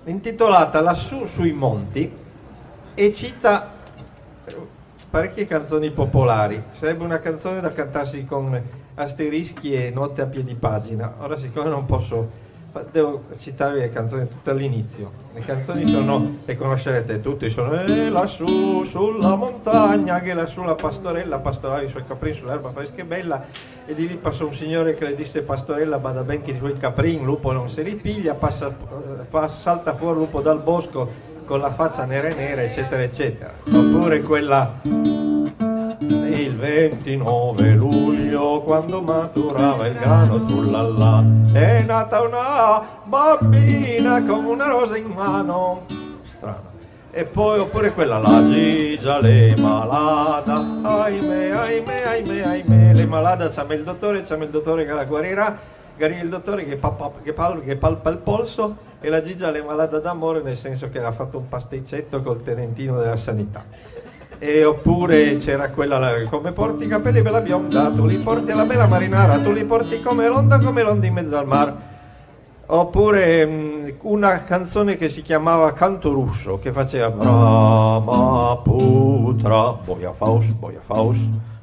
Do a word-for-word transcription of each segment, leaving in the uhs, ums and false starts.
intitolata Lassù sui monti, e cita parecchie canzoni popolari. Sarebbe una canzone da cantarsi con asterischi e note a piedi pagina. Ora, siccome non posso, devo citarvi le canzoni tutte all'inizio. Le canzoni sono, le conoscerete tutti, sono eh, lassù sulla montagna, che lassù la pastorella pastorava i suoi caprini sull'erba fresca e bella, e di lì passò un signore che le disse: pastorella, bada ben che i suoi caprini lupo non se li piglia, passa, pa, salta fuori lupo dal bosco con la faccia nera e nera, eccetera eccetera. Oppure quella: il ventinove luglio, quando maturava il grano, tullallà, è nata una bambina con una rosa in mano. Strano. E poi, oppure quella: la Gigia le malada, ahimè, ahimè, ahimè, ahimè, le malada, c'ha il dottore, c'ha il dottore che la guarirà, guarì il dottore che, pa, che, pal, che palpa il polso, e la Gigia le malada d'amore, nel senso che ha fatto un pasticcetto col tenentino della sanità. E oppure c'era quella: come porti i capelli bella bionda, tu li porti alla bella marinara, tu li porti come l'onda, come l'onda in mezzo al mar. Oppure mh, una canzone che si chiamava Canto Russo, che faceva Brahmaputra, Boia Faus, Boia Faus,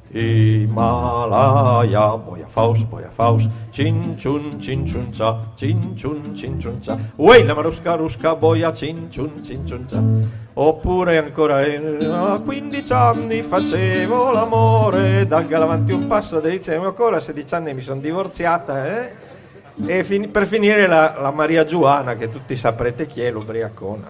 Himalaya, Boia Faus, Boia Faus, Cin Chun Cin Chun Cha, Cin Chun Cin Chun Cha, Uè la marusca rusca boia, Cin Chun Cin Chun Cha. Oppure ancora: a quindici anni facevo l'amore, da Gallavanti un passo, delizia del mio cuore, a sedici anni mi sono divorziata, eh? E fin- per finire la, la Maria Giuana, che tutti saprete chi è, l'ubriacona.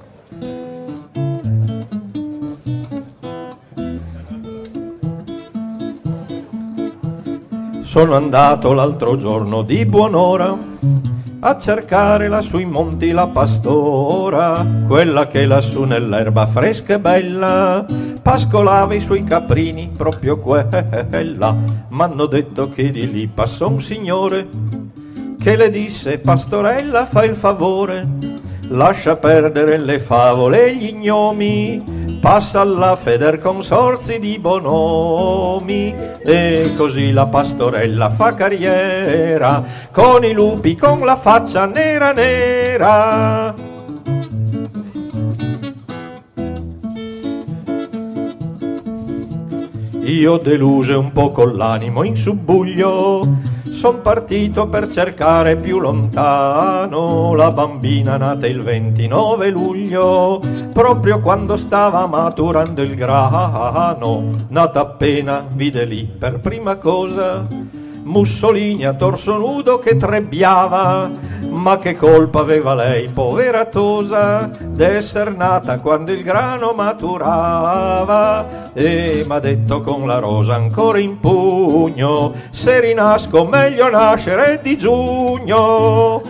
Sono andato l'altro giorno di buon'ora a cercare lassù in monti la pastora, quella che lassù nell'erba fresca e bella pascolava i suoi caprini, proprio quella. M'hanno detto che di lì passò un signore che le disse: pastorella, fai il favore, lascia perdere le favole e gli gnomi, passa alla Feder Consorzi di Bonomi. E così la pastorella fa carriera con i lupi, con la faccia nera nera. Io deluse un po' con l'animo in subbuglio, son partito per cercare più lontano la bambina nata il ventinove luglio, proprio quando stava maturando il grano. Nata appena, vide lì per prima cosa Mussolini a torso nudo che trebbiava, ma che colpa aveva lei, povera tosa, d'esser nata quando il grano maturava. E m'ha detto con la rosa ancora in pugno: se rinasco meglio nascere di giugno.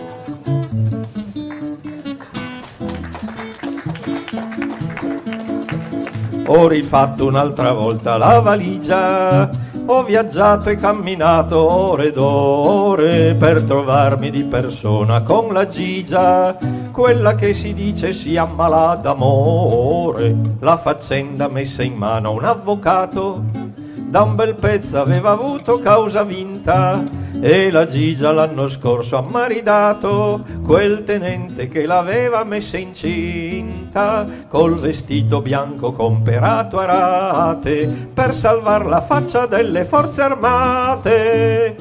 Ho rifatto un'altra volta la valigia, ho viaggiato e camminato ore ed ore per trovarmi di persona con la Gigia, quella che si dice si ammala d'amore. La faccenda messa in mano a un avvocato, da un bel pezzo aveva avuto causa vinta, e la Gigia l'anno scorso ha maridato quel tenente che l'aveva messa incinta, col vestito bianco comperato a rate per salvar la faccia delle forze armate.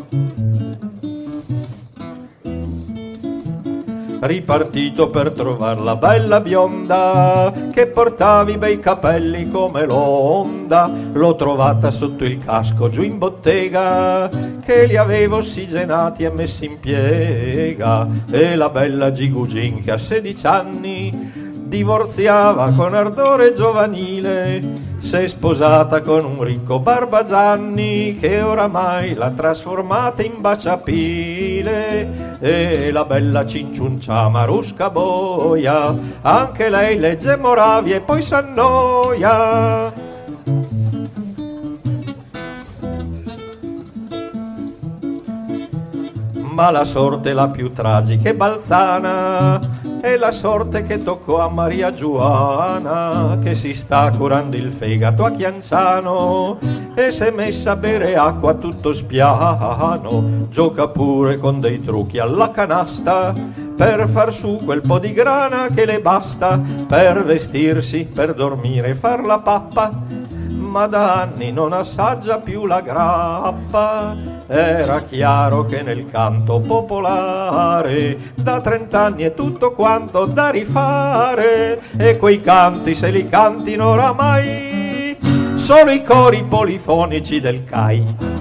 Ripartito per trovar la bella bionda che portava i bei capelli come l'onda, l'ho trovata sotto il casco giù in bottega che li avevo ossigenati e messi in piega. E la bella Gigugin, che a sedici anni divorziava con ardore giovanile, s'è sposata con un ricco Barbagianni che oramai l'ha trasformata in baciapile. E la bella Cinciuncia Marusca boia, anche lei legge Moravia e poi s'annoia. Ma la sorte la più tragica e balzana è la sorte che toccò a Maria Giuana, che si sta curando il fegato a Chianciano e s'è messa a bere acqua tutto spiano. Gioca pure con dei trucchi alla canasta per far su quel po' di grana che le basta per vestirsi, per dormire e far la pappa. Ma da anni non assaggia più la grappa. Era chiaro che nel canto popolare da trent'anni è tutto quanto da rifare, e quei canti se li cantino oramai solo i cori polifonici del C A I.